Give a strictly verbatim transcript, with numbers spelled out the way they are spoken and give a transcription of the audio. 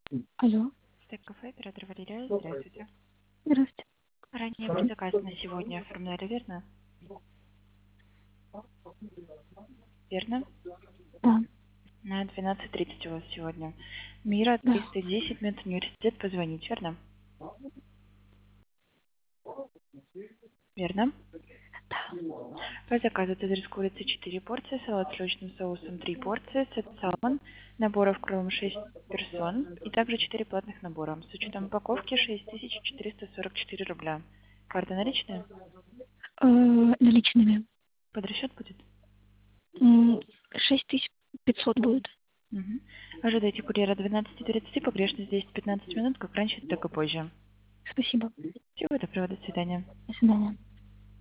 Алло. Стейк-кафе, оператор Валерия, здравствуйте. Здравствуйте. Ранее вы заказ на сегодня оформляли, верно? Верно? Да, На двенадцать тридцать у вас сегодня. Мира да, триста десять, медуниверситет, позвонить, верно? Верно? да. По заказу адрес курицы четыре порции, салат с сливочным соусом три порции, сет салмон, наборов кровом шесть персон и также четыре платных набора. С учетом упаковки шесть тысяч четыреста сорок четыре рубля. Карта наличная? Э, наличными. Под расчет будет? М, шесть тысяч пятьсот будет. Мгм. Ожидайте курьера двенадцать тридцать, погрешность десять пятнадцать минут, как раньше, так и позже. Спасибо. Всего доброго, до свидания. До свидания.